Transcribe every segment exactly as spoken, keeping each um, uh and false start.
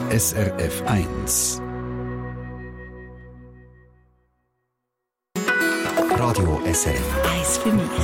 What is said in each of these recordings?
S R F eins. Radio S R F eins für mich.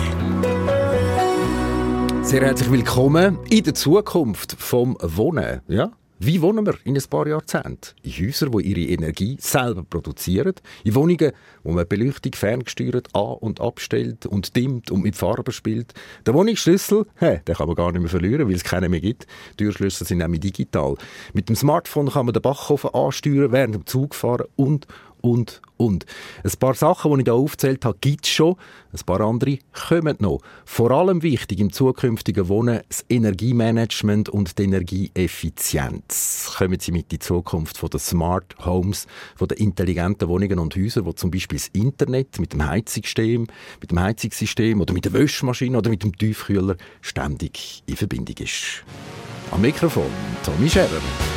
Sehr herzlich willkommen in der Zukunft vom Wohnen. Ja? Wie wohnen wir in ein paar Jahrzehnten? In Häusern, die ihre Energie selber produzieren. In Wohnungen, wo man Beleuchtung ferngesteuert an- und abstellt und dimmt und mit Farben spielt. Der Wohnungsschlüssel, hey, den kann man gar nicht mehr verlieren, weil es keinen mehr gibt. Türschlüssel sind nämlich digital. Mit dem Smartphone kann man den Backofen ansteuern, während dem Zug fahren und Und, und. Ein paar Sachen, die ich hier aufgezählt habe, gibt es schon. Ein paar andere kommen noch. Vor allem wichtig im zukünftigen Wohnen das Energiemanagement und die Energieeffizienz. Kommen Sie mit in die Zukunft von den Smart Homes, von den intelligenten Wohnungen und Häusern, wo zum Beispiel das Internet mit dem Heizungssystem, mit dem Heizungssystem oder mit der Wäschmaschine oder mit dem Tiefkühler ständig in Verbindung ist. Am Mikrofon Tommy Scherer.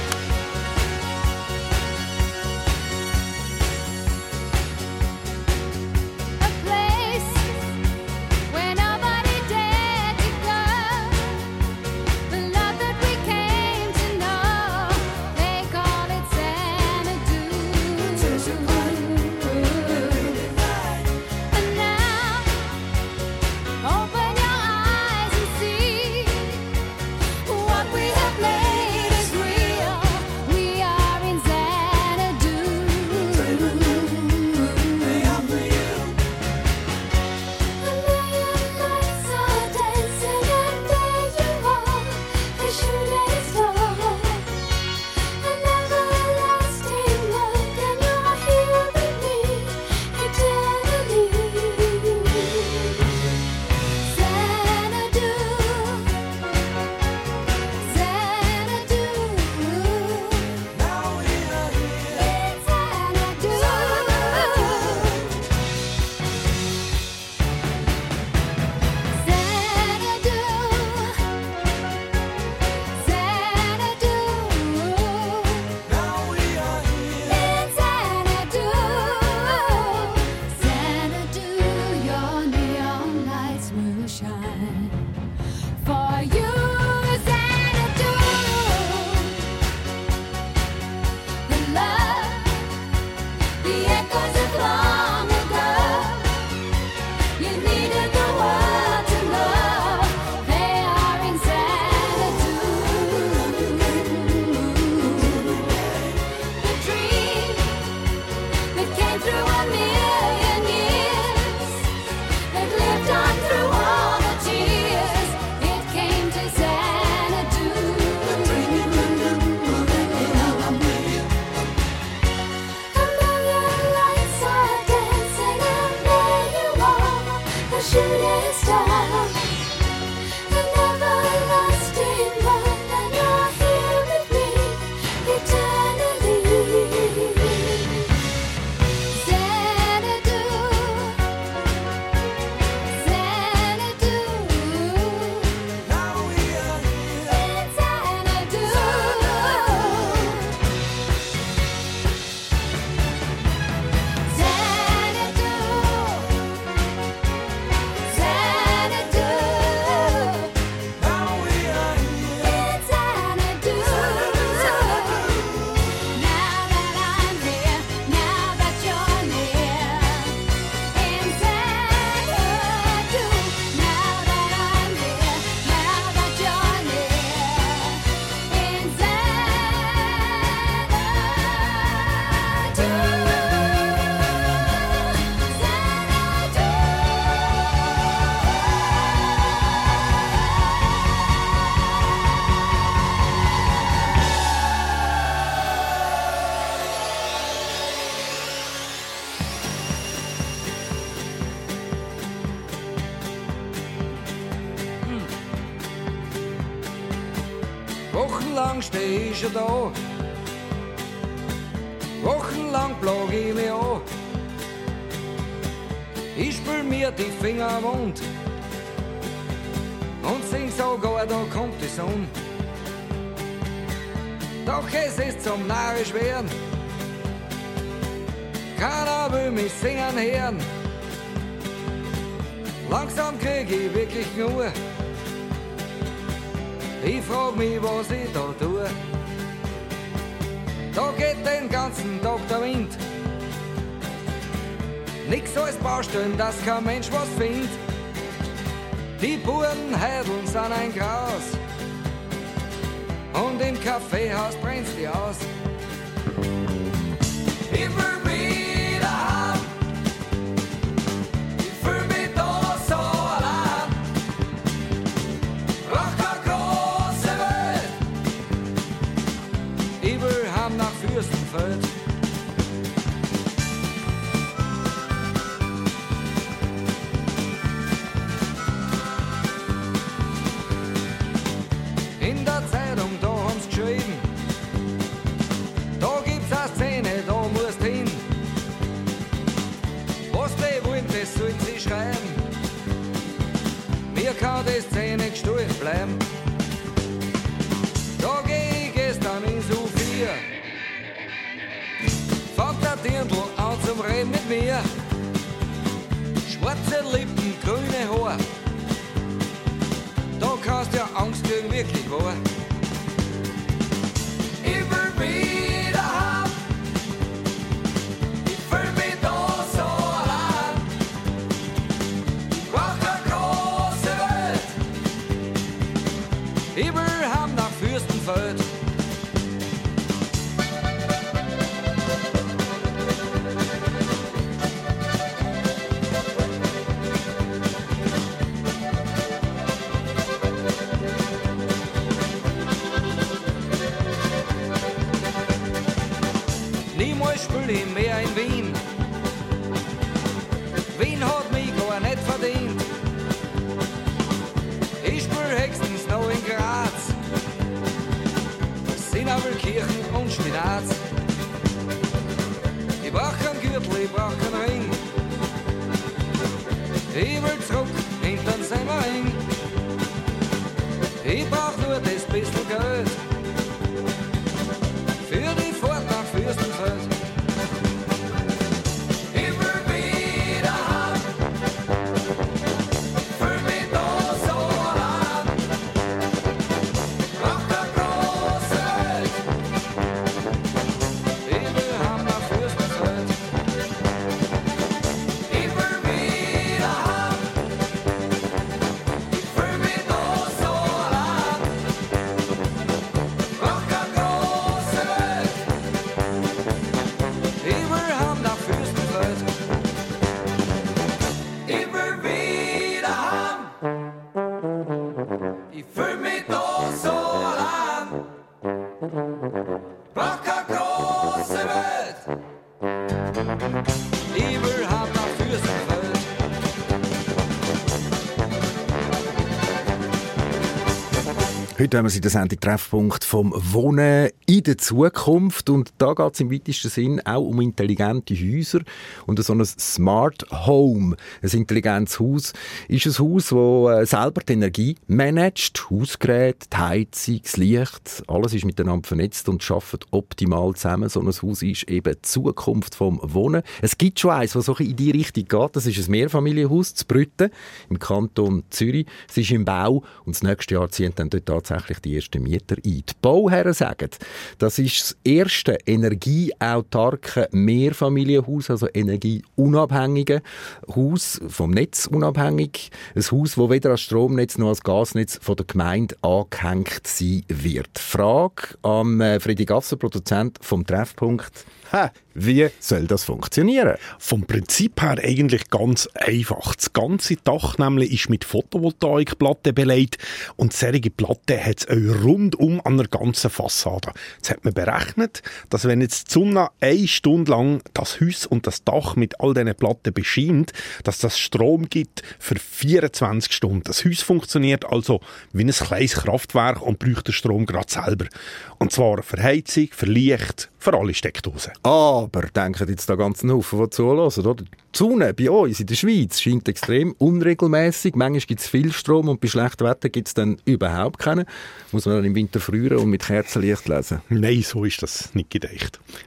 Wochenlang steh ich schon da, wochenlang plag ich mich an. Ich spül mir die Finger wund und sing sogar, da kommt die Sonne. Doch es ist zum narrisch werden, keiner will mich singen hören. Langsam krieg ich wirklich nur. Ich frag mich, was ich da tue. ganzen Tag der Wind. Nix so als Baustellen, dass kein Mensch was findet. Die Burenhädeln sind ein Graus und im Kaffeehaus brennt's die aus. Immer wieder heim, ich fühl mich da so allein. Brauch keine große Welt, ich will heim nach Fürstenfeld. In der Zeitung, da haben's geschrieben, da gibt's eine Szene, da musst hin. Was die wollen, das sollen sie schreiben. Mir kann die Szene gestohlen bleiben. Da geh ich gestern in Sophia. Fängt der Dirndl an zum Reden mit mir. Schwarze Lippen, grüne Haare. Da kannst du ja Angst kriegen, wirklich wahr. Immer wieder heim, ich fühl mich da so allein. Ich brauch keine große Welt, ich will heim nach Fürstenfeld. Niemals spiel ich mehr in Wien. Wien hat mich gar nicht verdient. Ich spiel höchstens noch in Graz, Sinabelkirchen und Spinaz. Ich brauch keinen Gürtel, ich brauch keinen Ring. Ich will zurück hinter den Semmering. Ich brauch nur das bisschen Geld für die Fahrt nach Fürstenfeld. Immer wieder heim, fühl mich da so allein. Brauch keine große Welt, ich will heim nach Fürstenfeld. Immer wieder heim, ich fühl mich da so allein. Brauch keine große Welt, ich will heim nach Fürstenfeld. Ich will wieder heim, ich fühl mich da so allein. Brauch keine große Welt, ich will heim nach Fürstenfeld. Heute haben wir in der Sendung Treffpunkt vom Wohnen in der Zukunft. Und da geht es im weitesten Sinn auch um intelligente Häuser. Und so ein Smart Home, ein intelligentes Haus, ist ein Haus, das selber die Energie managt. Hausgeräte, die Heizung, das Licht, alles ist miteinander vernetzt und arbeitet optimal zusammen. So ein Haus ist eben die Zukunft vom Wohnen. Es gibt schon eins, das so in die Richtung geht. Das ist ein Mehrfamilienhaus zu Brütten im Kanton Zürich. Es ist im Bau und das nächste Jahr ziehen dann dort tatsächlich die ersten Mieter ein. Die Bauherren sagen, das ist das erste energieautarke Mehrfamilienhaus, also energieunabhängige Haus, vom Netz unabhängig. Ein Haus, das weder als Stromnetz noch als Gasnetz von der Gemeinde angehängt sein wird. Frage an Freddy Gasser, Produzent vom Treffpunkt. Ha, wie soll das funktionieren? Vom Prinzip her eigentlich ganz einfach. Das ganze Dach nämlich ist mit Photovoltaikplatten belegt und solche Platten hat es auch rundum an der ganzen Fassade. Jetzt hat man berechnet, dass wenn jetzt die Sonne eine Stunde lang das Haus und das Dach mit all diesen Platten bescheint, dass das Strom gibt für vierundzwanzig Stunden. Das Haus funktioniert also wie ein kleines Kraftwerk und braucht den Strom gerade selber. Und zwar für Heizung, für Licht, für alle Steckdosen. Aber denken jetzt da ganz Haufen, die zuhören, oder? Die Sonne bei uns in der Schweiz scheint extrem unregelmäßig. Manchmal gibt es viel Strom und bei schlechtem Wetter gibt es dann überhaupt keinen. Muss man dann im Winter frieren und mit Kerzenlicht lesen? Nein, so ist das nicht gedacht.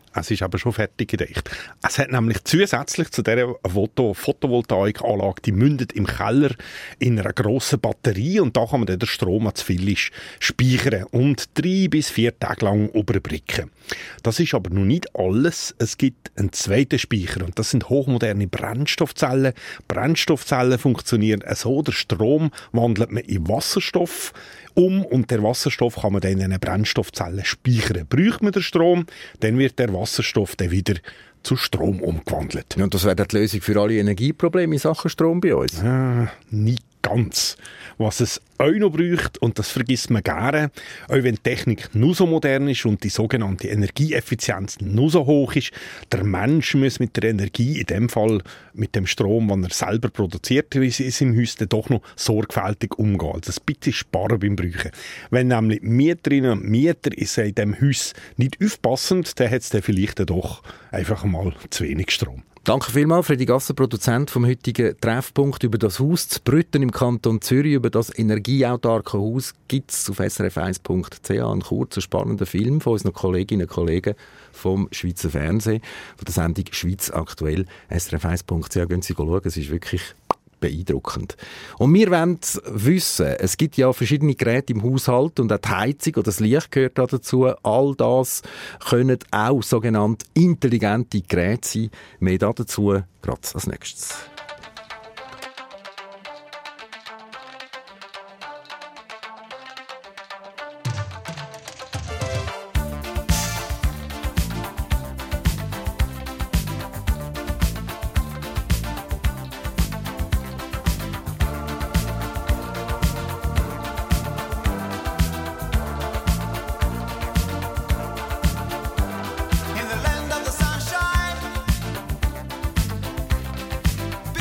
Es ist aber schon fertig gedacht. Es hat nämlich zusätzlich zu dieser Foto- Photovoltaikanlage, die mündet im Keller in einer grossen Batterie und da kann man dann den Strom, der zu viel ist, speichern und drei bis vier Tage lang überbrücken. Das ist aber noch nicht alles. Es gibt einen zweiten Speicher und das sind hochmoderne Brennstoffzellen. Brennstoffzellen funktionieren so, der Strom wandelt man in Wasserstoff um und der Wasserstoff kann man dann in eine Brennstoffzelle speichern. Braucht man den Strom, dann wird der Wasserstoff dann wieder zu Strom umgewandelt. Und das wäre dann die Lösung für alle Energieprobleme in Sachen Strom bei uns? Äh, nicht ganz. Was es auch noch braucht, und das vergisst man gerne, auch wenn die Technik nur so modern ist und die sogenannte Energieeffizienz nur so hoch ist, der Mensch muss mit der Energie, in dem Fall mit dem Strom, den er selber produziert ist im Haus, dann doch noch sorgfältig umgehen. Also ein bisschen sparen beim Brauchen. Wenn nämlich Mieterinnen und Mieter in diesem Haus nicht aufpassen, dann hat es dann vielleicht doch einfach mal zu wenig Strom. Danke vielmals, Freddy Gasser, Produzent vom heutigen Treffpunkt über das Haus zu Brütten im Kanton Zürich. Über das energieautarke Haus gibt es auf s r f eins punkt c h einen kurzen, spannenden Film von unseren Kolleginnen und Kollegen vom Schweizer Fernsehen, von der Sendung «Schweiz aktuell». s r f eins punkt c h, gehen Sie schauen, es ist wirklich beeindruckend. Und wir wollen wissen, es gibt ja verschiedene Geräte im Haushalt und auch die Heizung oder das Licht gehört dazu. All das können auch sogenannte intelligente Geräte sein. Mehr dazu gerade als nächstes. In the land of the sunshine,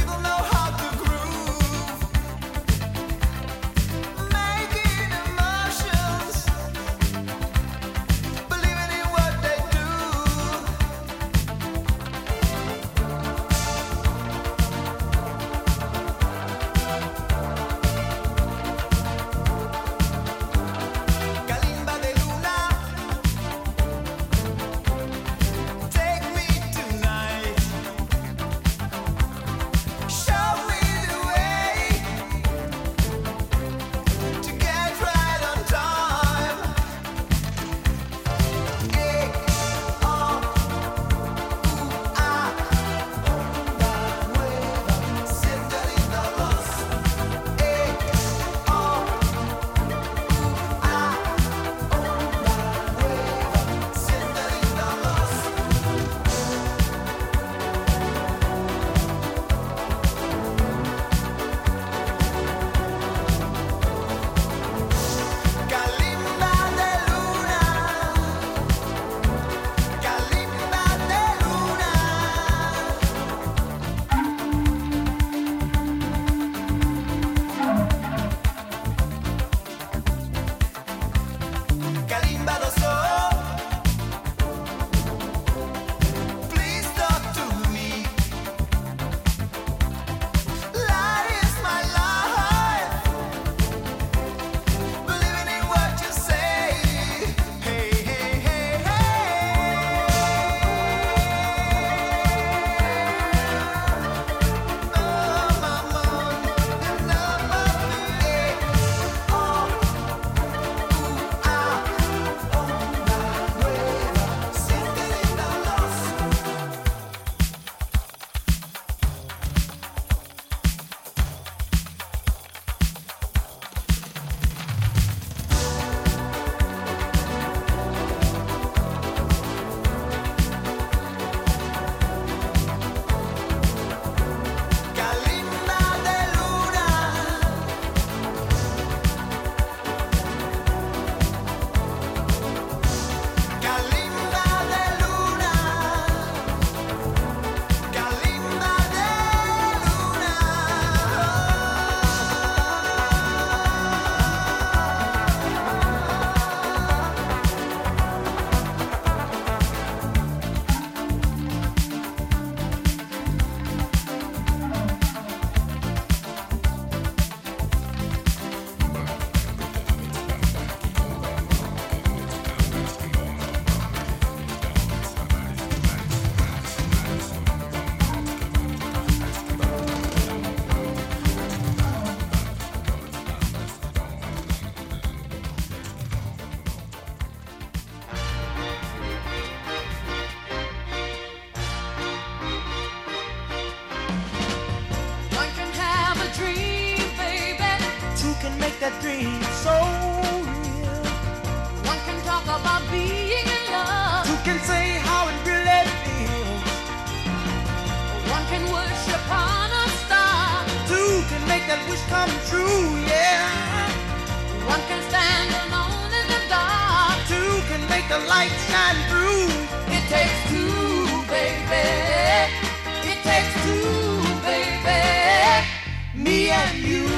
that dream so real. One can talk about being in love. Who can say how it really feels? One can wish upon a star. Two can make that wish come true, yeah. One can stand alone in the dark. Two can make the light shine through. It takes two, baby. It takes two, baby. Me and you.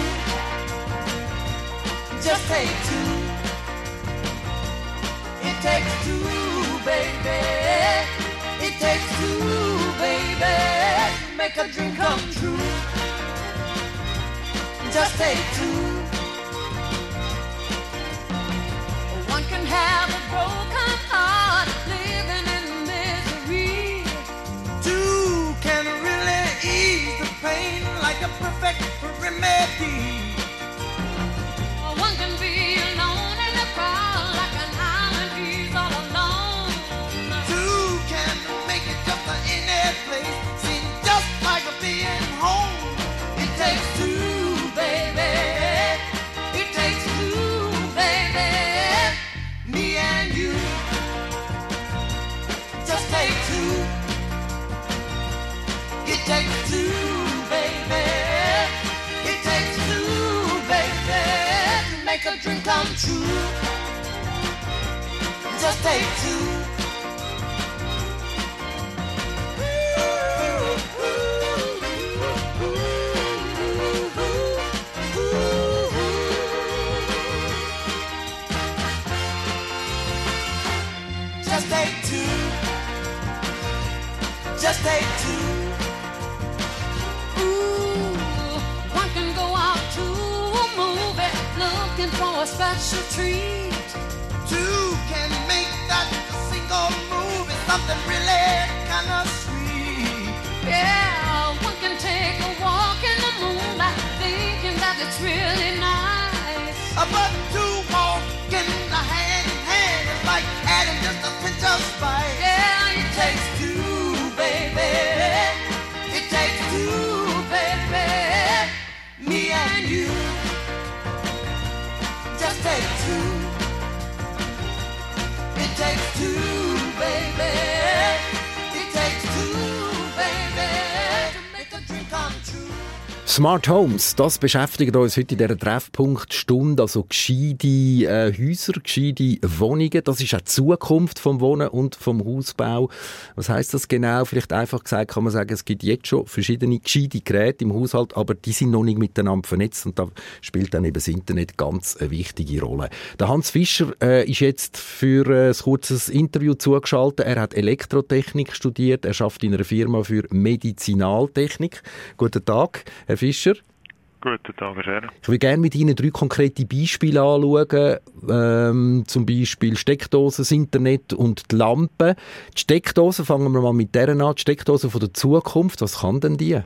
Just take two. It takes two, baby. It takes two, baby. Make a dream come true. Just take two. One can have a broken heart, living in misery. Two can really ease the pain like a perfect remedy. One can be alone in a crowd like an island, he's all alone. Two can make it just a any place, seem just like a being home. It takes two, baby. It takes two, baby. Me and you. Just take two. It takes two, baby. It takes two, baby, to make a dream come true. Just take two. Just take two. Just take two. Ooh, one can go out to a movie looking for a special treat. Two can make that single movie something really kind of sweet. Yeah, one can take a walk in the moonlight thinking that it's really nice. Uh, But two walking the hand in hand is like adding just a pinch of spice. Yeah, It takes two, baby. It takes two, baby. Me and you. Just take two. It takes two, baby. It takes two, baby, to make a dream come true. Smart Homes, das beschäftigt uns heute in dieser Treffpunktstunde. Also gescheite äh, Häuser, gescheite Wohnungen. Das ist auch die Zukunft vom Wohnen und vom Hausbau. Was heisst das genau? Vielleicht einfach gesagt kann man sagen, es gibt jetzt schon verschiedene gescheite Geräte im Haushalt, aber die sind noch nicht miteinander vernetzt und da spielt dann eben das Internet ganz eine wichtige Rolle. Der Hans Fischer äh, ist jetzt für äh, ein kurzes Interview zugeschaltet. Er hat Elektrotechnik studiert. Er arbeitet in einer Firma für Medizinaltechnik. Guten Tag, Herr Fischer. Guten Tag, Herr Scherer. Ich würde gerne mit Ihnen drei konkrete Beispiele anschauen. Ähm, zum Beispiel Steckdosen, das Internet und die Lampen. Die Steckdosen, fangen wir mal mit deren an. Die Steckdosen von der Zukunft, was kann denn die?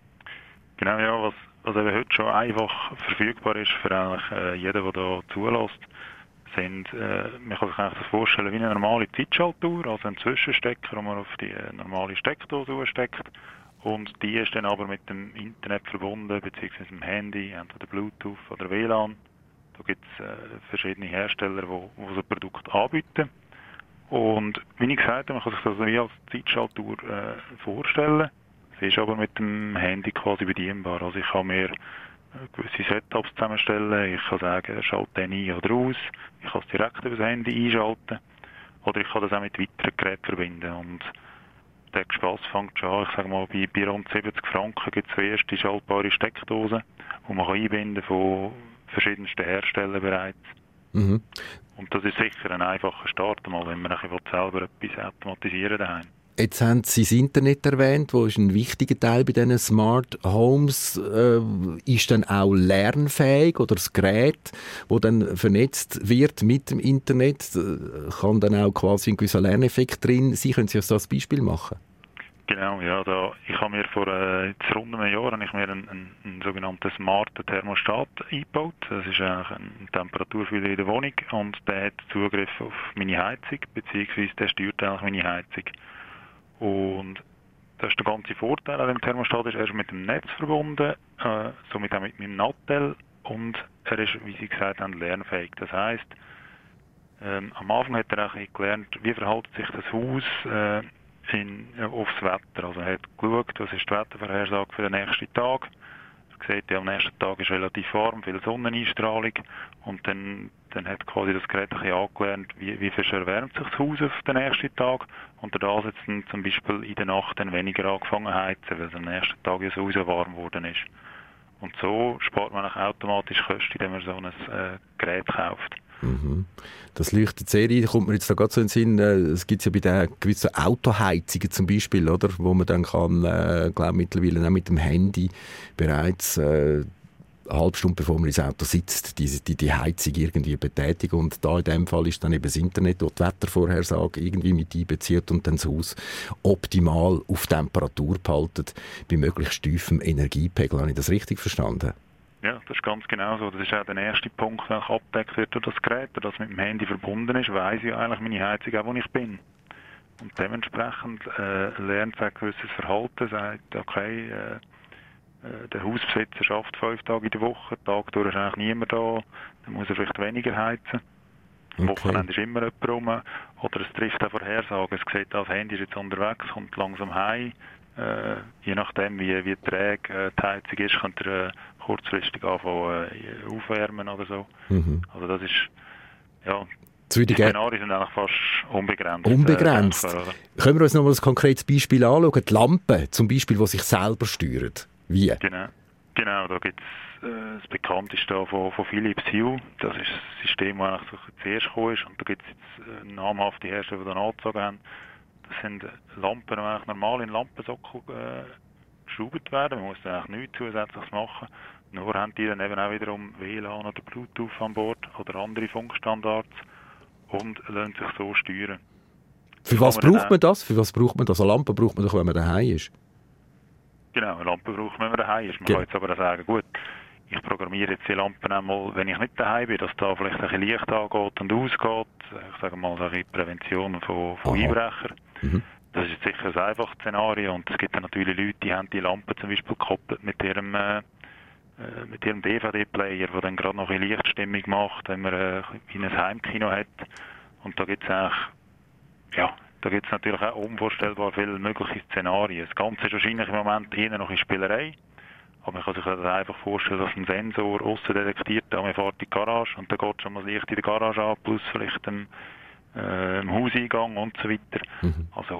Genau, ja, was, was eben heute schon einfach verfügbar ist für eigentlich äh, jeden, der hier zulässt, sind, äh, man kann sich eigentlich das vorstellen wie eine normale Zeitschaltuhr, also ein Zwischenstecker, den man auf die äh, normale Steckdose steckt. Und die ist dann aber mit dem Internet verbunden, beziehungsweise mit dem Handy, entweder Bluetooth oder W L A N. Da gibt es äh, verschiedene Hersteller, die so ein Produkt anbieten. Und wie ich gesagt habe, man kann sich das wie als Zeitschaltuhr äh, vorstellen. Sie ist aber mit dem Handy quasi bedienbar. Also ich kann mir gewisse Setups zusammenstellen. Ich kann sagen, schalte den ein oder aus. Ich kann es direkt über das Handy einschalten. Oder ich kann das auch mit weiteren Geräten verbinden. Und der Spass fängt schon an. Ich sage mal, bei, bei rund siebzig Franken gibt es die erste schaltbare Steckdose, die man kann einbinden von verschiedensten Herstellern bereits. Mhm. Und das ist sicher ein einfacher Start, mal, wenn man selber etwas automatisieren daheim. Jetzt haben Sie das Internet erwähnt, wo ist ein wichtiger Teil bei diesen Smart Homes. Äh, ist dann auch lernfähig oder das Gerät, das dann vernetzt wird mit dem Internet, äh, kann dann auch quasi ein gewisser Lerneffekt drin sein. Können Sie uns das Beispiel machen? Genau, ja. Da, ich habe mir vor äh, jetzt rund einem Jahr habe ich mir einen, einen, einen sogenannten smarten Thermostat eingebaut. Das ist eigentlich ein Temperaturfühler in der Wohnung und der hat Zugriff auf meine Heizung, beziehungsweise der steuert eigentlich meine Heizung. Und das ist der ganze Vorteil an dem Thermostat, ist er ist mit dem Netz verbunden, äh, somit auch mit meinem Nattel und er ist, wie Sie gesagt haben, lernfähig. Das heisst, ähm, am Anfang hat er auch ein bisschen gelernt, wie verhält sich das Haus äh, in, äh, aufs Wetter. Also er hat geschaut, was ist die Wettervorhersage für den nächsten Tag. Er sieht, ja, am nächsten Tag ist relativ warm, viel Sonneneinstrahlung und dann, dann hat quasi das Gerät ein bisschen angelernt, wie, wie viel erwärmt sich das Haus auf den nächsten Tag und dadurch hat es dann zum Beispiel in der Nacht dann weniger angefangen zu heizen, weil es am nächsten Tag ja so warm geworden ist. Und so spart man auch automatisch Kosten, wenn man so ein äh, Gerät kauft. Mhm. Das leuchtet sehr ein. Kommt mir jetzt da gerade so in den Sinn, äh, es gibt ja bei den gewissen Autoheizungen zum Beispiel, oder, wo man dann kann, äh, glaube mittlerweile auch mit dem Handy bereits äh, eine halbe Stunde bevor man ins Auto sitzt, die, die, die Heizung irgendwie betätigen. Und da in dem Fall ist dann eben das Internet, das die Wettervorhersage irgendwie mit einbezieht und dann das Haus optimal auf Temperatur behaltet, bei möglichst tiefem Energiepegel. Habe ich das richtig verstanden? Ja, das ist ganz genau so. Das ist auch der erste Punkt, der abgedeckt wird durch das Gerät. Da das mit dem Handy verbunden ist, weiss ich eigentlich meine Heizung auch, wo ich bin. Und dementsprechend äh, lernt es ein gewisses Verhalten, sagt, okay, äh, der Hausbesitzer schafft fünf Tage in der Woche, Tag durch ist eigentlich niemand da, dann muss er vielleicht weniger heizen. Am Okay. Wochenende ist immer jemand rum. Oder es trifft auch Vorhersagen. Es sieht, das Handy ist jetzt unterwegs, kommt langsam heim. Äh, je nachdem, wie, wie träge äh, die Heizung ist, könnt ihr äh, kurzfristig anfangen äh, aufwärmen oder so. Mhm. Also das ist, ja, Jetzt würde die ich gerne Szenarien sind eigentlich fast unbegrenzt. unbegrenzt. Äh, denkbar, Können wir uns noch mal ein konkretes Beispiel anschauen? Die Lampe zum Beispiel, die sich selber steuert. Wie? Genau, genau, da gibt es äh, das bekannteste von, von Philips Hue. Das ist das System, das eigentlich so zuerst gekommen ist. Und da gibt es jetzt äh, namhafte Hersteller, die da angezogen haben. Das sind Lampen, die eigentlich normal in Lampensockel äh, geschraubt werden. Man muss da eigentlich nichts Zusätzliches machen. Nur haben die dann eben auch wiederum W L A N oder Bluetooth an Bord oder andere Funkstandards und lassen sich so steuern. Für was Kann man braucht dann man das? Für was braucht man das? Eine Lampe braucht man doch, wenn man daheim ist. Genau, eine Lampe braucht man, wenn man daheim ist. Man Ge- kann jetzt aber auch sagen, gut, ich programmiere jetzt die Lampen einmal, wenn ich nicht daheim bin, dass da vielleicht ein bisschen Licht angeht und ausgeht. Ich sage mal, so ein bisschen Prävention von, von Aha. Einbrechern. Mhm. Das ist jetzt sicher ein einfaches Szenario und es gibt dann natürlich Leute, die haben die Lampen zum Beispiel gekoppelt mit ihrem, äh, äh, mit ihrem D V D-Player, der dann gerade noch ein bisschen Lichtstimmung macht, wenn man äh, wie ein Heimkino hat. Und da gibt es eigentlich, ja, da gibt es natürlich auch unvorstellbar viele mögliche Szenarien. Das Ganze ist wahrscheinlich im Moment eher noch in Spielerei. Aber man kann sich das einfach vorstellen, dass ein Sensor aussen detektiert, da man fährt in die Garage und dann geht schon mal das Licht in der Garage an, plus vielleicht im, äh, im Hauseingang und so weiter. Mhm. Also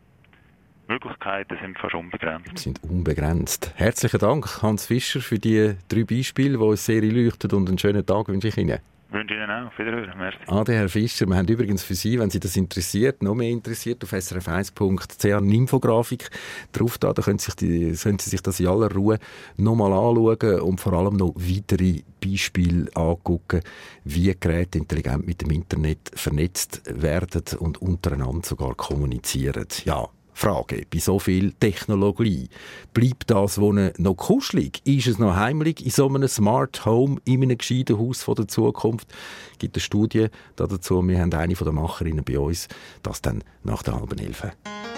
Möglichkeiten sind fast unbegrenzt. Sind unbegrenzt. Herzlichen Dank, Hans Fischer, für die drei Beispiele, die uns sehr einleuchten, und einen schönen Tag wünsche ich Ihnen. Wünsche Ihnen auch. Auf Wiederhören. Merci. Ade, Herr Fischer, wir haben übrigens für Sie, wenn Sie das interessiert, noch mehr interessiert, auf s r f eins punkt c h eine Infografik drauf da. Da können Sie, sich die, können Sie sich das in aller Ruhe nochmal anschauen und vor allem noch weitere Beispiele angucken, wie Geräte intelligent mit dem Internet vernetzt werden und untereinander sogar kommunizieren. Ja. Frage, bei so viel Technologie, bleibt das Wohnen noch kuschelig? Ist es noch heimlich in so einem Smart Home, in einem gescheiten Haus von der Zukunft? Es gibt eine Studie dazu, wir haben eine von den Macherinnen bei uns, das dann nach der halben Elfe.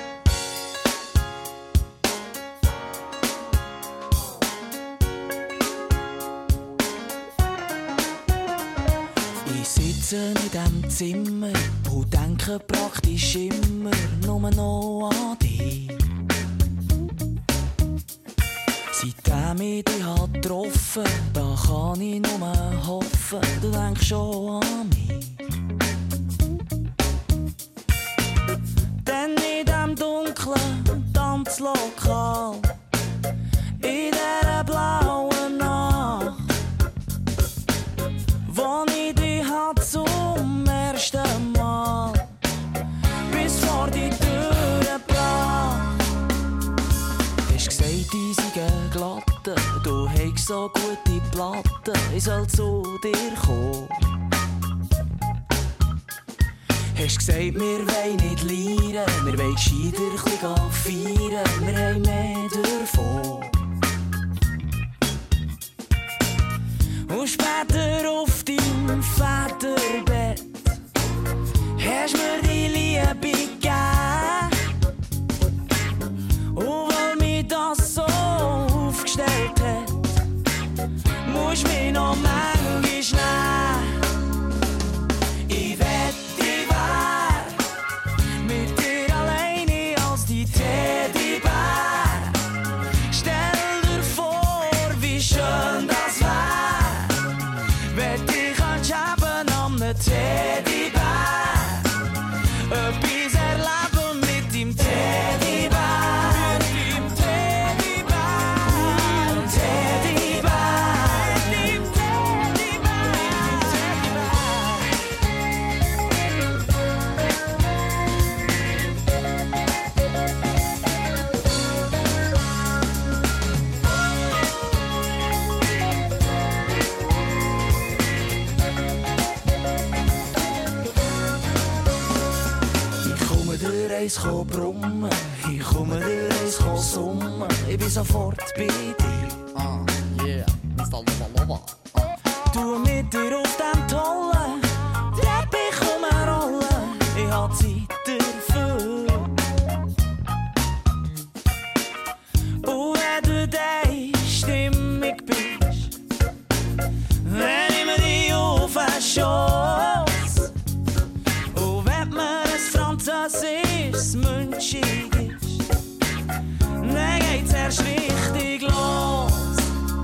Ich sitze in diesem Zimmer und denke praktisch immer nur noch an dich. Seitdem ich dich habe getroffen, da kann ich nur hoffen, du denkst schon an mich. Denn in diesem dunklen Tanzlokal, in dieser blauen Nacht, wo ich dich halt zum ersten Mal bis vor die Tür gebracht. Hast gesagt, ich sei glatte, du hast so gute Platten, ich soll zu dir kommen. Hast gesagt, wir wollen nicht lieren, wir wollen gescheiter ein bisschen feiern, wir haben mehr davon. Und später auf deinem Väterbett hast mir die Liebe gegeben. Und weil mich das so aufgestellt hat, musst du mich noch etwas erleben mit dem Teddybär. Mit dem Teddybär. Teddybär. Mit dem Eis ko brummen, ich komme dir eins ko summen, ich bin sofort bei dir. Ah, yeah, Mister Lova Lova. Du mit dir auf dem tollen Teppich rumrollen, ich hab Zeit dafür. Und wenn du deine Stimmung bist, wenn ich mir die auf den Schoss, und wenn mir ein französisches Münchig ist, dann geht's erst richtig los.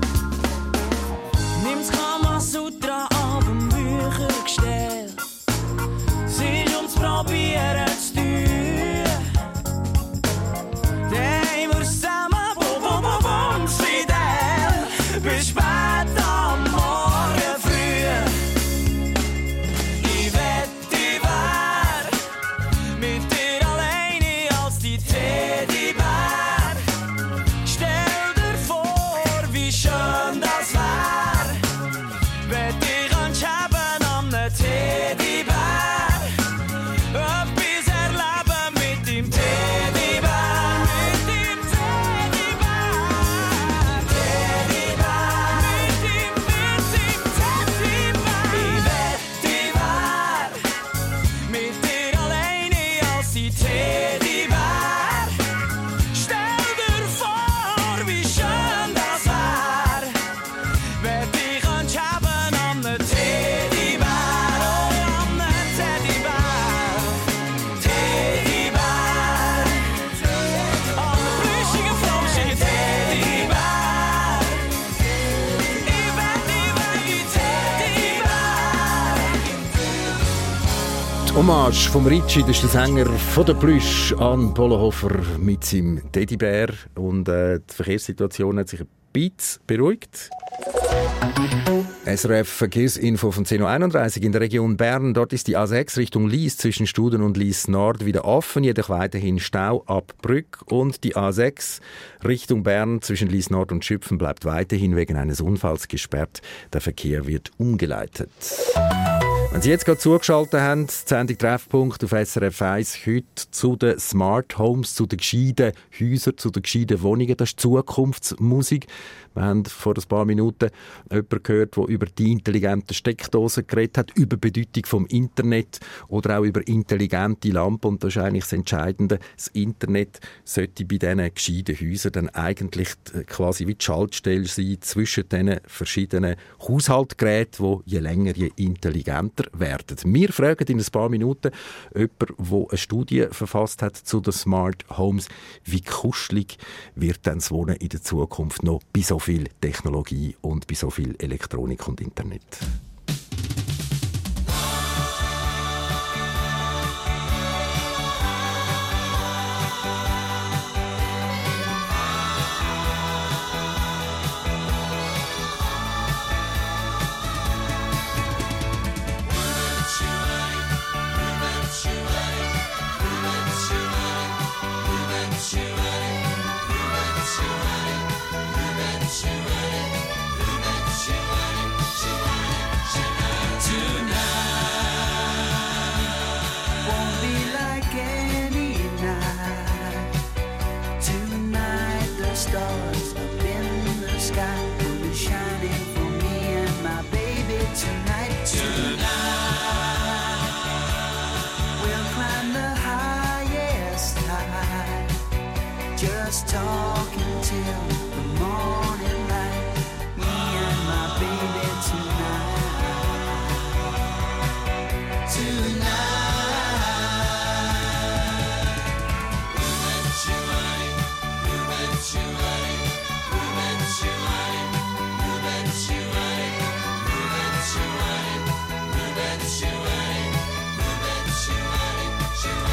Nimm's Kamasutra auf dem Büchergestell, es ist ums Probieren zu tun. Dann haben wir's zusammen, bum, bum, bum, bum, fidel, bis spät am Morgen früh. Ich wett, ich wär mit dir alleine als die Teddybär. Stell dir vor, wie schön das wär, wenn dich könntest haben an einem Teddybär. Etwas erleben mit dem Teddybär. Mit dem Teddybär. Teddybär. Mit dem, mit dem Teddybär. Ich wett, ich wär mit dir alleine als die Teddybär. Stell dir vor, wie schön das wär, wenn dich könntest haben an einem Teddybär. Oh, an einem Teddybär. Teddybär. An einem plüschigen, flauschigen Teddybär. Ich wett, ich wär die Teddybär. Die Hommage vom Ritchie, das ist der Sänger von der Plüsch an Polohofer mit seinem Teddybär. Und äh, die Verkehrssituation hat sich ein bisschen beruhigt. S R F Verkehrsinfo von zehn Uhr einunddreißig in der Region Bern. Dort ist die A sechs Richtung Lies zwischen Studen und Lies Nord wieder offen, jedoch weiterhin Stau ab Brück. Und die A sechs Richtung Bern zwischen Lies Nord und Schüpfen bleibt weiterhin wegen eines Unfalls gesperrt. Der Verkehr wird umgeleitet. Wenn Sie jetzt gerade zugeschaltet haben, die Sendung Treffpunkt auf S R F eins heute zu den Smart Homes, zu den gescheiten Häusern, zu den gescheiten Wohnungen. Das ist Zukunftsmusik. Wir haben vor ein paar Minuten jemanden gehört, der über die intelligenten Steckdosen geredet hat, über die Bedeutung vom Internet oder auch über intelligente Lampen. Und das ist eigentlich das Entscheidende. Das Internet sollte bei diesen gescheiten Häusern dann eigentlich quasi wie die Schaltstelle sein zwischen diesen verschiedenen Haushaltsgeräten, die je länger, je intelligenter werden. Wir fragen in ein paar Minuten jemanden, der eine Studie verfasst hat zu den Smart Homes, wie kuschelig wird dann das Wohnen in der Zukunft noch bei so viel Technologie und bei so viel Elektronik und Internet. Just talking till the morning light, me and my baby tonight, tonight. Ruben Ruben Ruben Ruben Ruben Ruben Ruben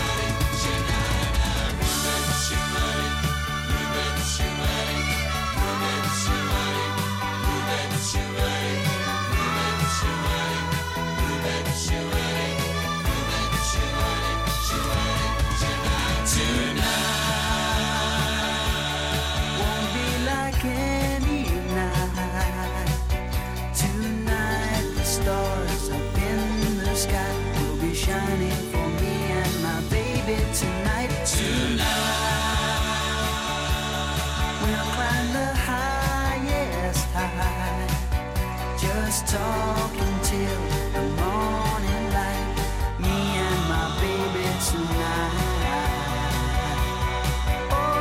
just talking till the morning light. Me and my baby tonight. Oh,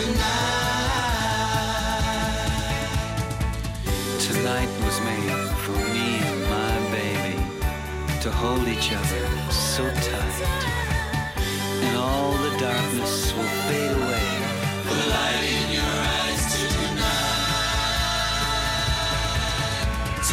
tonight. Tonight was made for me and my baby to hold each other so tight. And all the darkness will fade away. The light in your eyes tonight.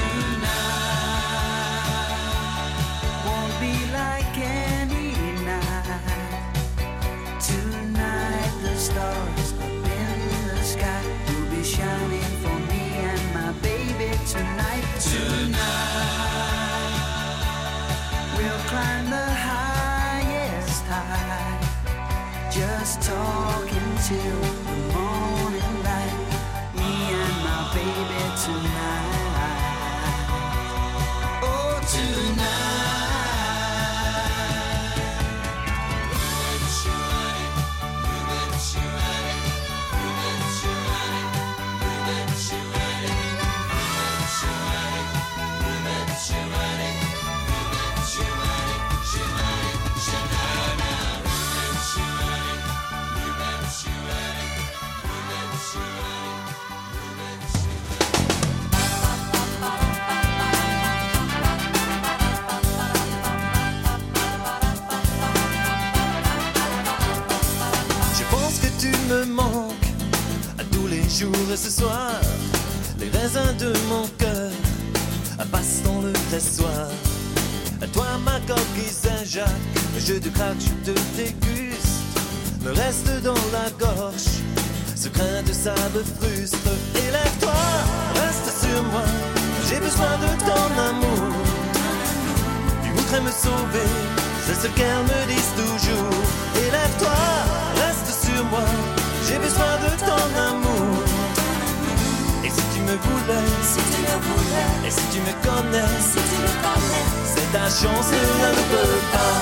Tonight won't be like any night. Tonight the stars up in the sky will be shining for me and my baby tonight. Tonight we'll climb the highest high. Just talking till the morning light. Me and my baby tonight. Oh, tonight. Je pense que tu me manques à tous les jours et ce soir. Les raisins de mon cœur passent dans le pressoir. À toi ma coquille Saint-Jacques, je te craque, je te déguste. Me reste dans la gorge ce grain de sable frustre. Élève-toi, reste sur moi, j'ai besoin de ton amour. Tu voudrais me sauver, c'est ce qu'elles me disent toujours. Élève-toi, reste sur moi, j'ai besoin de ton amour. Et si tu me voulais, Si tu me voulais, et si tu me connais, si tu me connais, c'est ta chance, ne la ne peux pas.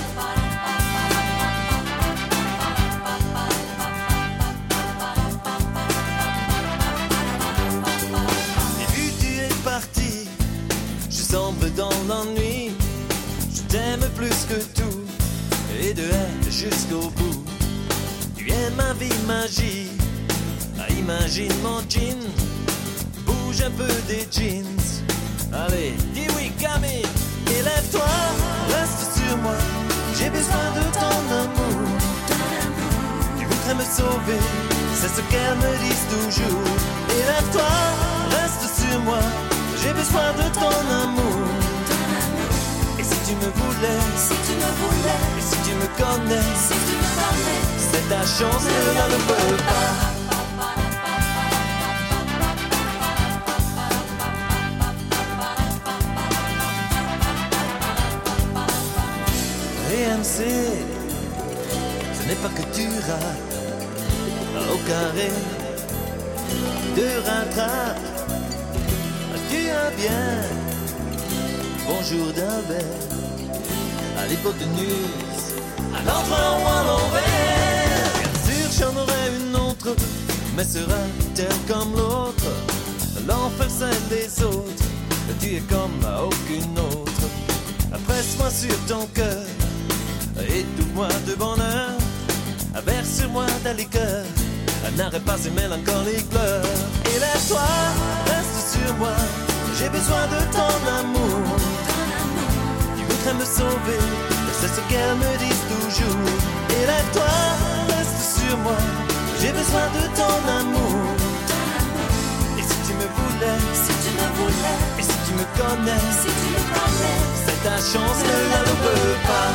Et vu tu es parti, je sombre dans l'ennui. Je t'aime plus que tout, et de elle jusqu'au bout. Tu es ma vie magie, ah, imagine mon jean. Bouge un peu des jeans. Allez, dis oui, gamine. Élève-toi, reste sur moi. J'ai besoin de ton amour. Tu voudrais me sauver, c'est ce qu'elles me disent toujours. Élève-toi, reste sur moi. J'ai besoin de ton amour. Et si tu me voulais, si tu me voulais, et si tu me connais, si tu me connais, c'est ta chance, ne la ne peux pas. Et M C, ce n'est pas que tu rates au carré de rattrape. Tu as bien, bonjour d'Albert, à l'hypoténuse, à l'enfant ou à l'envers. Bien sûr j'en aurai une autre, mais sera-t-elle comme l'autre? L'enfer c'est des autres, tu es comme aucune autre. Presse-moi sur ton cœur, étouffe-moi de bonheur, verse sur moi ta liqueur, n'arrête pas ces mélancoliques pleurs. Élève-toi, reste sur moi, j'ai besoin de ton amour. Tu voudrais me sauver, c'est ce qu'elles me disent toujours. Élève-toi, reste sur moi, j'ai besoin de ton amour. Et si tu me voulais, si tu me voulais, et si tu me connais, si tu me connais, c'est ta chance, ne la ne peux pas.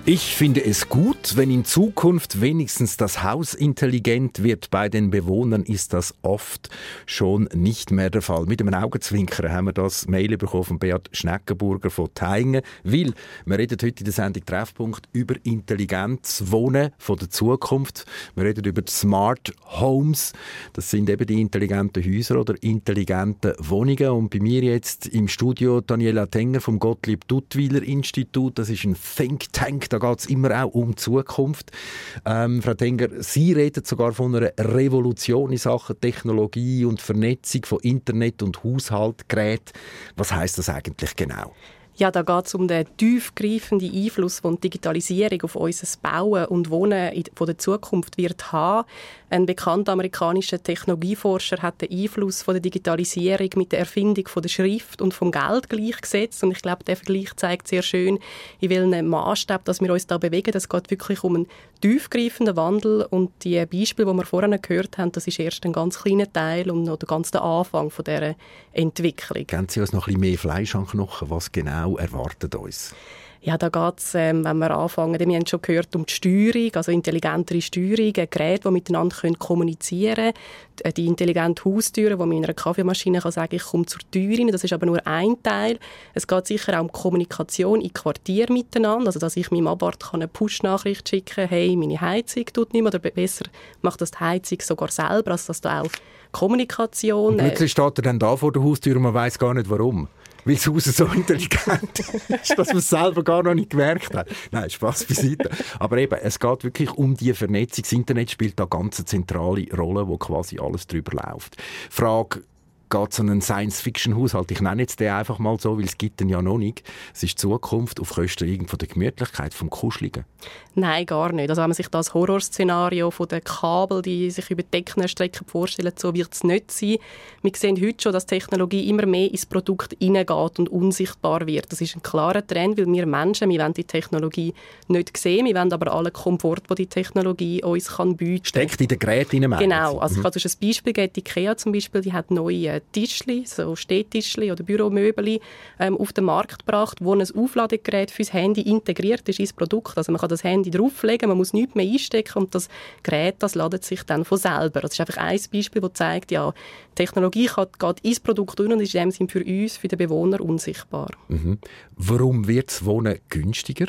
Ich finde es gut, wenn in Zukunft wenigstens das Haus intelligent wird. Bei den Bewohnern ist das oft schon nicht mehr der Fall. Mit einem Augenzwinkern haben wir das Mail bekommen von Beat Schneckenburger von Thaingen, weil wir reden heute in der Sendung Treffpunkt über intelligentes Wohnen von der Zukunft. Wir reden über die Smart Homes. Das sind eben die intelligenten Häuser oder intelligenten Wohnungen. Und bei mir jetzt im Studio Daniela Tenger vom Gottlieb-Duttweiler-Institut. Das ist ein Think Tank. Da geht es immer auch um die Zukunft. Ähm, Frau Tenger, Sie reden sogar von einer Revolution in Sachen Technologie und Vernetzung von Internet und Haushaltgeräten. Was heisst das eigentlich genau? Ja, da geht es um den tiefgreifenden Einfluss, den die Digitalisierung auf unser Bauen und Wohnen in der Zukunft wird haben. Ein bekannter amerikanischer Technologieforscher hat den Einfluss von der Digitalisierung mit der Erfindung von der Schrift und vom Geld gleichgesetzt. Und ich glaube, der Vergleich zeigt sehr schön, in welchem Maßstab dass wir uns da bewegen. Es geht wirklich um einen tiefgreifenden Wandel. Und die Beispiele, die wir vorhin gehört haben, das ist erst ein ganz kleiner Teil und noch der ganze Anfang von dieser Entwicklung. Geben Sie uns noch ein bisschen mehr Fleisch an den Knochen? Was genau erwartet uns? Ja, da geht es, ähm, wenn wir anfangen, wir haben schon gehört, um die Steuerung, also intelligentere Steuerung, Geräte, die miteinander können kommunizieren können, die intelligente Haustüre, wo man in einer Kaffeemaschine kann sagen, ich komme zur Tür rein. Das ist aber nur ein Teil. Es geht sicher auch um Kommunikation in Quartier miteinander, also dass ich meinem Abwart eine Push-Nachricht schicken kann, hey, meine Heizung tut nicht mehr, oder besser macht das die Heizung sogar selber, also dass da auch Kommunikation... Und plötzlich steht er dann da vor der Haustür und man weiss gar nicht, warum. Weil das Haus so intelligent ist, dass man es selber gar noch nicht gemerkt hat. Nein, Spass beiseite. Aber eben, es geht wirklich um die Vernetzung. Das Internet spielt da ganz eine zentrale Rolle, wo quasi alles drüber läuft. Frage, geht es um einen Science-Fiction-Haushalt? Ich nenne jetzt den einfach mal so, weil es gibt den ja noch nicht. Es ist Zukunft auf Kosten von der Gemütlichkeit, vom Kuscheligen. Nein, gar nicht. Also wenn man sich das Horrorszenario von den Kabel, die sich über Deckenstrecken vorstellen, so wird es nicht sein. Wir sehen heute schon, dass Technologie immer mehr ins Produkt hineingeht und unsichtbar wird. Das ist ein klarer Trend, weil wir Menschen, wir wollen die Technologie nicht sehen, wir wollen aber alle Komfort, den die Technologie uns kann bieten kann. Steckt in den Geräten hinein. Genau. Also mhm. Ich kann ein Beispiel geben. Die IKEA zum Beispiel, die hat neue Tischli, so Stehtischli oder Büromöbel ähm, auf den Markt gebracht, wo ein Aufladegerät fürs Handy integriert ist ins Produkt. Also man kann das Handy drauflegen, man muss nichts mehr einstecken und das Gerät, das ladet sich dann von selber. Das ist einfach ein Beispiel, das zeigt, ja, Technologie geht ins Produkt rein und ist in dem Sinne für uns, für den Bewohner unsichtbar. Mhm. Warum wird das Wohnen günstiger?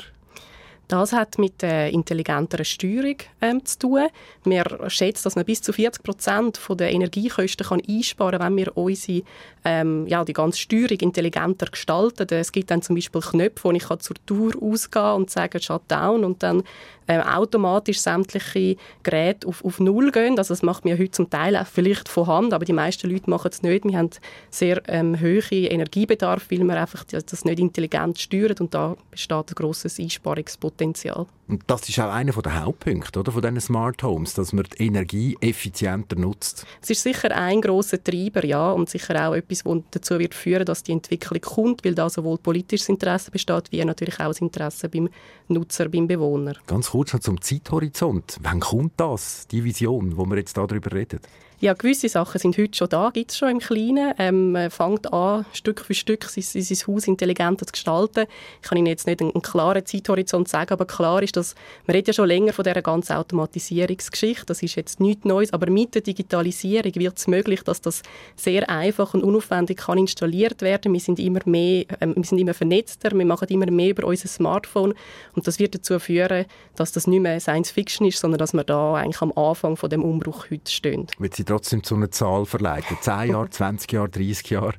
Das hat mit der intelligenteren Steuerung ähm, zu tun. Wir schätzen, dass man bis zu vierzig Prozent der Energiekosten kann einsparen kann, wenn wir unsere, ähm, ja, die ganze Steuerung intelligenter gestalten. Es gibt dann zum Beispiel Knöpfe, wo ich zur Tour ausgehen und sagen Shutdown und dann ähm, automatisch sämtliche Geräte auf, auf Null gehen. Also das macht mir heute zum Teil auch vielleicht von Hand, aber die meisten Leute machen es nicht. Wir haben sehr ähm, hohen Energiebedarf, weil wir einfach das nicht intelligent steuern und da besteht ein grosses Einsparungspotenzial. Und das ist auch einer der Hauptpunkte, oder, von diesen Smart Homes, dass man die Energie effizienter nutzt. Es ist sicher ein grosser Treiber, ja, und sicher auch etwas, das dazu wird führen, dass die Entwicklung kommt, weil da sowohl politisches Interesse besteht, wie natürlich auch das Interesse beim Nutzer, beim Bewohner. Ganz kurz noch zum Zeithorizont. Wann kommt das, die Vision, wo wir jetzt darüber reden? Ja, gewisse Sachen sind heute schon da, gibt es schon im Kleinen. Ähm, man fängt an, Stück für Stück sein, sein Haus intelligenter zu gestalten. Ich kann Ihnen jetzt nicht einen, einen klaren Zeithorizont sagen, aber klar ist, dass man redet ja schon länger von dieser ganzen Automatisierungsgeschichte. Das ist jetzt nichts Neues, aber mit der Digitalisierung wird es möglich, dass das sehr einfach und unaufwendig kann installiert werden. Wir sind immer mehr, ähm, wir sind immer vernetzter, wir machen immer mehr über unser Smartphone und das wird dazu führen, dass das nicht mehr Science Fiction ist, sondern dass wir da eigentlich am Anfang von dem Umbruch heute stehen. Trotzdem zu einer Zahl verleiten? zehn Jahre, zwanzig Jahre, dreissig Jahre?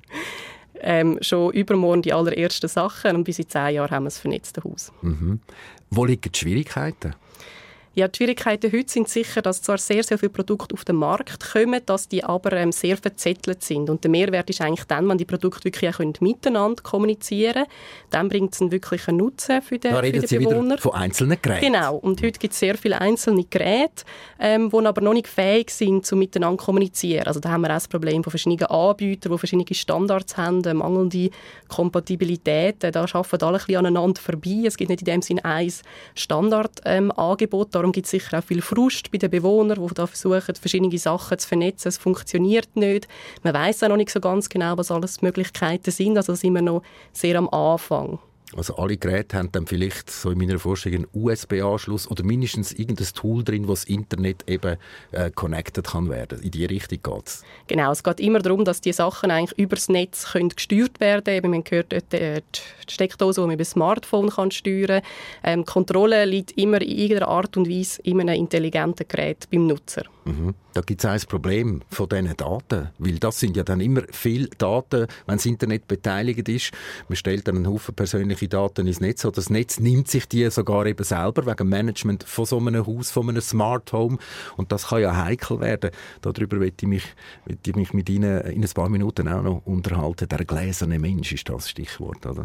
Ähm, schon übermorgen die allerersten Sachen und bis in zehn Jahren haben wir das vernetzte Haus. Mhm. Wo liegen die Schwierigkeiten? Ja, die Schwierigkeiten heute sind sicher, dass zwar sehr, sehr viele Produkte auf den Markt kommen, dass die aber ähm, sehr verzettelt sind. Und der Mehrwert ist eigentlich dann, wenn die Produkte wirklich auch miteinander kommunizieren können. Dann bringt es einen wirklichen Nutzen für den, da für den Sie Bewohner. Wieder von einzelnen Geräten. Genau. Und heute gibt es sehr viele einzelne Geräte, ähm, die aber noch nicht fähig sind, zu miteinander zu kommunizieren. Also da haben wir auch das Problem von verschiedenen Anbietern, die verschiedene Standards haben, äh, mangelnde Kompatibilität. Da arbeiten alle ein bisschen aneinander vorbei. Es gibt nicht in dem Sinne ein Standardangebot. Ähm, Darum gibt es sicher auch viel Frust bei den Bewohnern, die da versuchen, verschiedene Sachen zu vernetzen. Es funktioniert nicht. Man weiss auch noch nicht so ganz genau, was alles Möglichkeiten sind. Also sind wir noch sehr am Anfang. Also alle Geräte haben dann vielleicht so in meiner Vorstellung einen U S B-Anschluss oder mindestens irgendein Tool drin, wo das Internet eben äh, connected kann werden. In die Richtung geht es. Genau, es geht immer darum, dass die Sachen eigentlich über das Netz können gesteuert werden können. Man hört dort die Steckdose, die man über das Smartphone kann steuern kann. Ähm, die Kontrolle liegt immer in irgendeiner Art und Weise in einem intelligenten Gerät beim Nutzer. Mhm. Da gibt es ein Problem von diesen Daten, weil das sind ja dann immer viele Daten, wenn das Internet beteiligt ist. Man stellt dann einen Haufen persönliche Daten ins Netz oder das Netz nimmt sich die sogar eben selber wegen dem Management von so einem Haus, von einem Smart Home und das kann ja heikel werden. Darüber möchte ich mich, möchte ich mich mit Ihnen in ein paar Minuten auch noch unterhalten. Der gläserne Mensch ist das Stichwort, oder?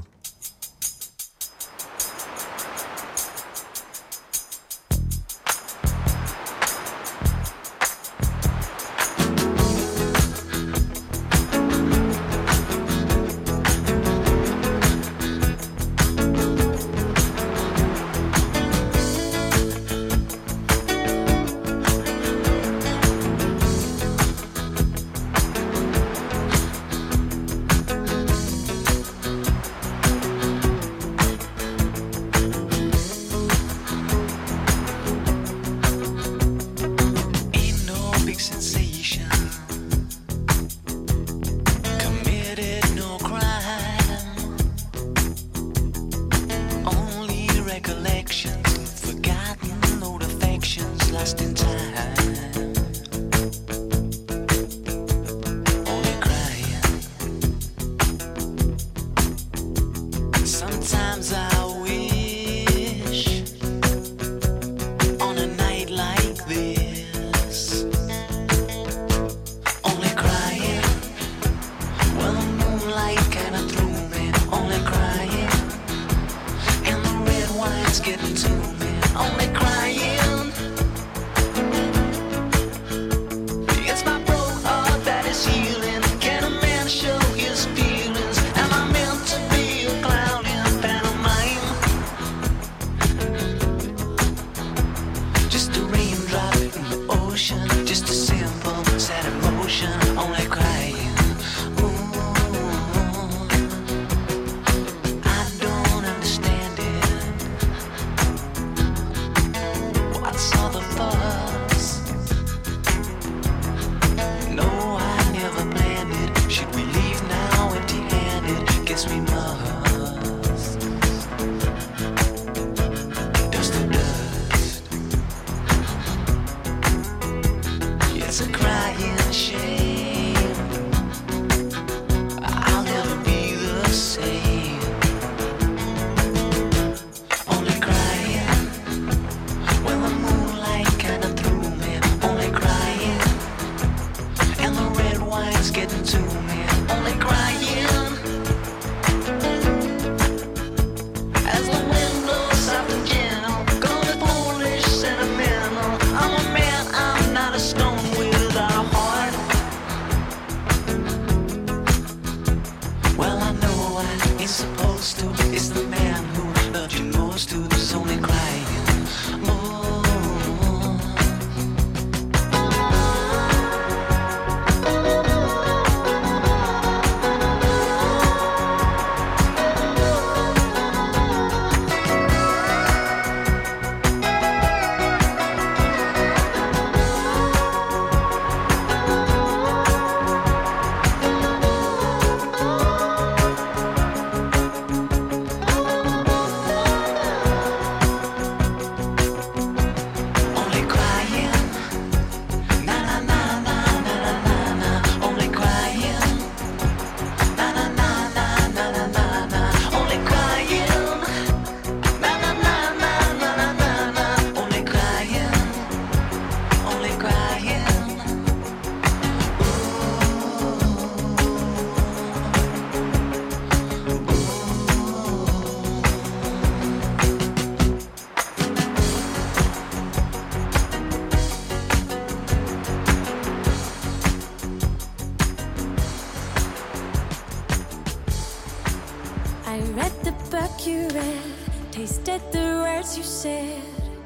tasted the words you said.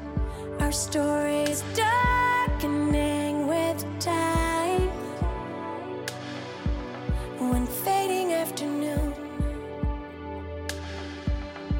Our story's darkening with time. One fading afternoon,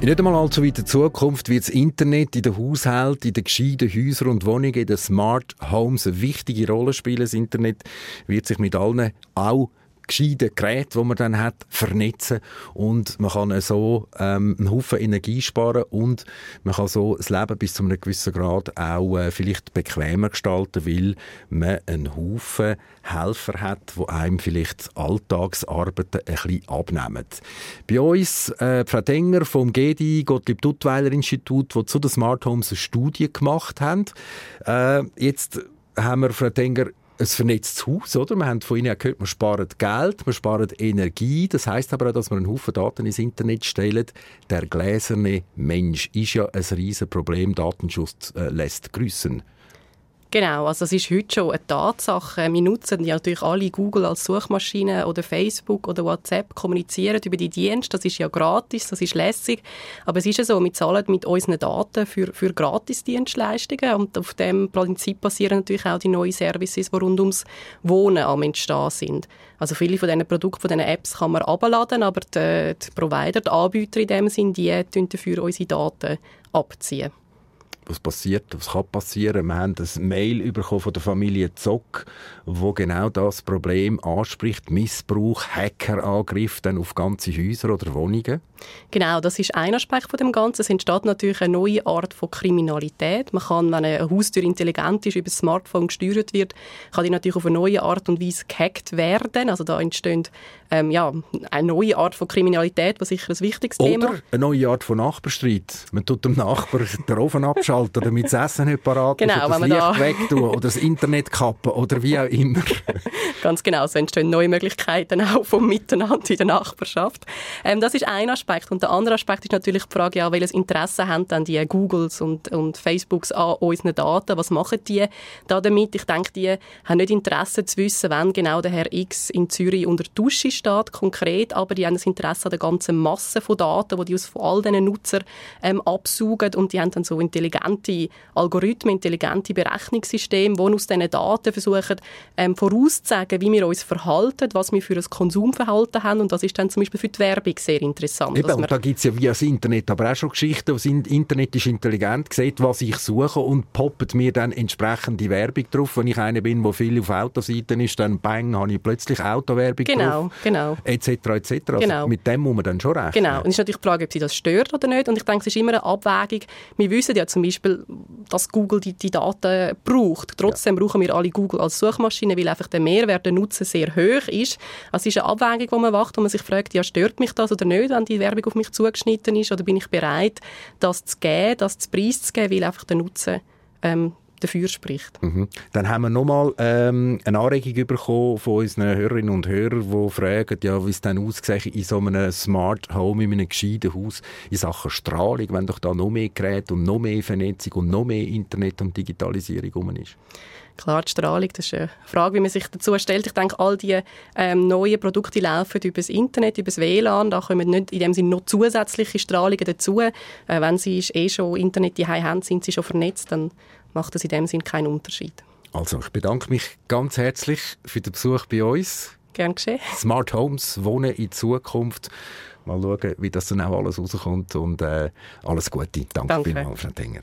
In nicht einmal allzu weiter Zukunft wird das Internet in den Haushalten, in den gescheiten Häusern und Wohnungen, in den Smart Homes eine wichtige Rolle spielen. Das Internet wird sich mit allen auch gescheiten Geräten, die man dann hat, vernetzen und man kann so ähm, einen Haufen Energie sparen und man kann so das Leben bis zu einem gewissen Grad auch äh, vielleicht bequemer gestalten, weil man einen Haufen Helfer hat, die einem vielleicht die Alltagsarbeiten ein bisschen abnehmen. Bei uns äh, Frau Tenger vom G D I, Gottlieb-Duttweiler-Institut, die zu den Smart Homes eine Studie gemacht haben. Äh, jetzt haben wir, Frau Tenger, ein vernetztes Haus, oder? Wir haben von Ihnen gehört, man spart Geld, man spart Energie. Das heisst aber auch, dass man einen Haufen Daten ins Internet stellt. Der gläserne Mensch ist ja ein riesen Problem. Datenschutz äh, lässt grüssen. Genau, also es ist heute schon eine Tatsache. Wir nutzen ja natürlich alle Google als Suchmaschine oder Facebook oder WhatsApp, kommunizieren über die Dienste. Das ist ja gratis, das ist lässig. Aber es ist ja so, wir zahlen mit unseren Daten für, für Gratis-Dienstleistungen und auf dem Prinzip basieren natürlich auch die neuen Services, die rund ums Wohnen am Entstehen sind. Also viele von diesen Produkten, von diesen Apps kann man herunterladen, aber die, die Provider, die Anbieter in dem Sinn, die tun dafür unsere Daten abziehen. Was passiert, was kann passieren? Wir haben ein Mail bekommen von der Familie Zock, wo genau das Problem anspricht, Missbrauch, Hackerangriff dann auf ganze Häuser oder Wohnungen. Genau, das ist ein Aspekt von dem Ganzen. Es entsteht natürlich eine neue Art von Kriminalität. Man kann, wenn eine Haustür intelligent ist, über das Smartphone gesteuert wird, kann die natürlich auf eine neue Art und Weise gehackt werden. Also da entsteht ähm, ja, eine neue Art von Kriminalität, was sicher ein wichtiges oder Thema. Oder eine neue Art von Nachbarstreit. Man tut dem Nachbar den Ofen abschalten, damit das Essen nicht parat ist, genau, oder das wenn Licht man da wegtun oder das Internet kappen oder wie auch immer. Ganz genau, so entstehen neue Möglichkeiten auch vom Miteinander in der Nachbarschaft. Ähm, das ist ein Aspekt. Und der andere Aspekt ist natürlich die Frage, ja, welches Interesse haben dann die Googles und, und Facebooks an unseren Daten? Was machen die da damit? Ich denke, die haben nicht Interesse zu wissen, wann genau der Herr X in Zürich unter der Dusche steht, konkret, aber die haben das Interesse an der ganzen Masse von Daten, die die aus von all diesen Nutzern ähm, absaugen und die haben dann so intelligente Algorithmen, intelligente Berechnungssysteme, die aus diesen Daten versuchen ähm, vorauszusagen, wie wir uns verhalten, was wir für ein Konsumverhalten haben und das ist dann zum Beispiel für die Werbung sehr interessant. Eben, und da gibt es ja via das Internet aber auch schon Geschichten, wo das Internet ist intelligent, sieht, was ich suche und poppt mir dann entsprechende Werbung drauf. Wenn ich einer bin, der viel auf Autoseiten ist, dann bang, habe ich plötzlich Autowerbung genau, drauf. Genau, Etc. et cetera. Genau. Also mit dem muss man dann schon rechnen. Genau. Und es ist natürlich die Frage, ob sie das stört oder nicht. Und ich denke, es ist immer eine Abwägung. Wir wissen ja zum Beispiel, dass Google die, die Daten braucht. Trotzdem ja. brauchen wir alle Google als Suchmaschine, weil einfach der Mehrwert, der Nutzen sehr hoch ist. Also es ist eine Abwägung, wo man macht, wo man sich fragt, ja, stört mich das oder nicht, wenn die Werbung auf mich zugeschnitten ist, oder bin ich bereit, das zu geben, das zu Preis zu geben, weil einfach der Nutzen ähm, dafür spricht. Mhm. Dann haben wir nochmal ähm, eine Anregung bekommen von unseren Hörerinnen und Hörern, die fragen, ja, wie es dann aussieht in so einem Smart Home, in einem gescheiten Haus, in Sachen Strahlung, wenn doch da noch mehr Geräte und noch mehr Vernetzung und noch mehr Internet und Digitalisierung rum ist. Klar, die Strahlung, das ist eine Frage, wie man sich dazu stellt. Ich denke, all die ähm, neuen Produkte laufen über das Internet, über das W L A N. Da kommen nicht in dem Sinne noch zusätzliche Strahlungen dazu. Äh, wenn sie eh schon Internet daheim haben, sind sie schon vernetzt, dann macht das in dem Sinne keinen Unterschied. Also, ich bedanke mich ganz herzlich für den Besuch bei uns. Gern geschehen. Smart Homes, Wohnen in Zukunft. Mal schauen, wie das dann auch alles rauskommt. Und äh, alles Gute. Danke, Danke. vielmals, Frau Tenger.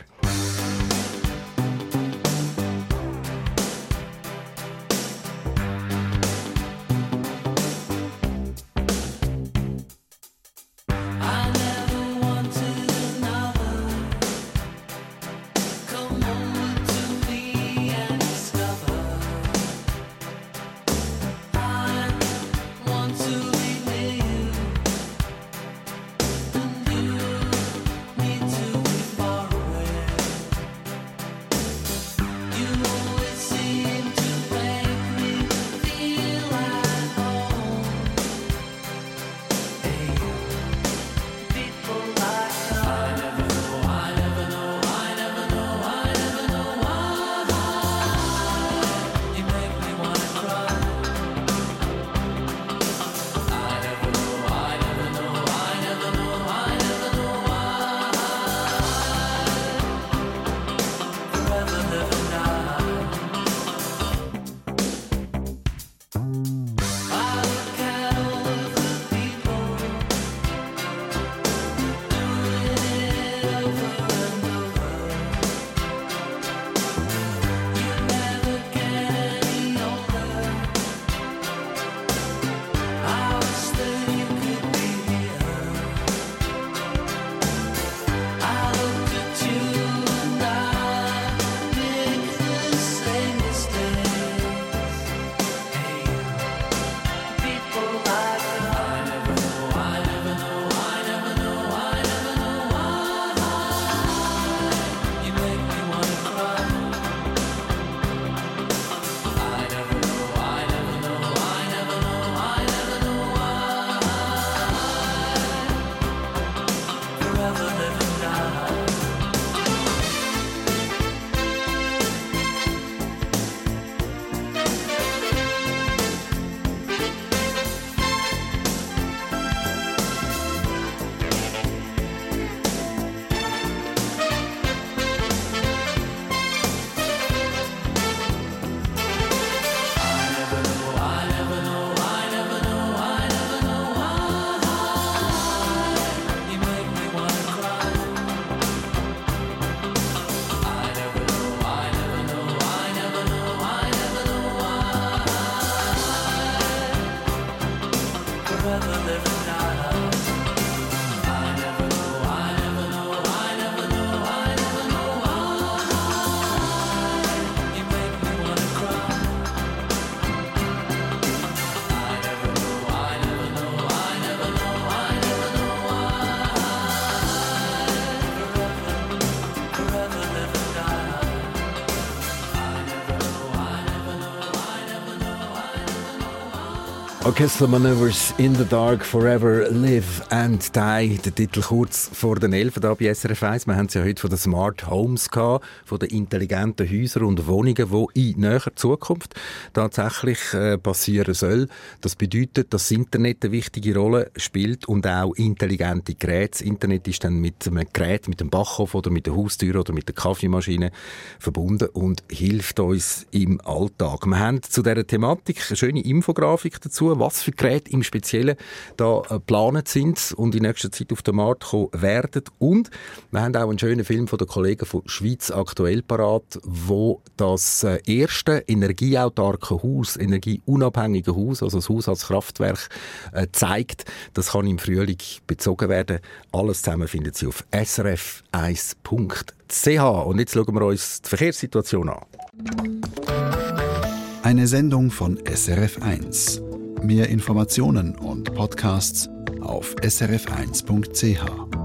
Need to be far away. forever live and die. I never know, I never know, I never know, I never know why you make me wanna cry. I never know, I never know, I never know, I never know why forever, forever live and die. Orchestral Manoeuvres in the Dark, Forever, Live and Die. Der Titel kurz vor den elf da bei S R F eins. Wir haben es ja heute von den Smart Homes gehabt, von den intelligenten Häusern und Wohnungen, die in näher Zukunft tatsächlich äh, passieren soll. Das bedeutet, dass das Internet eine wichtige Rolle spielt und auch intelligente Geräte. Das Internet ist dann mit einem Gerät, mit dem Backofen oder mit der Haustür oder mit der Kaffeemaschine verbunden und hilft uns im Alltag. Wir haben zu dieser Thematik eine schöne Infografik dazu, was für Geräte im Speziellen da äh, geplant sind und in nächster Zeit auf den Markt kommen werden. Und wir haben auch einen schönen Film von den Kollegen von Schweiz aktuell parat, wo das äh, erste energieautarke Haus, energieunabhängige Haus, also das Haus als Kraftwerk, äh, zeigt. Das kann im Frühling bezogen werden. Alles zusammen finden Sie auf s r f eins punkt c h. Und jetzt schauen wir uns die Verkehrssituation an. Eine Sendung von S R F eins. Mehr Informationen und Podcasts auf s r f eins punkt c h.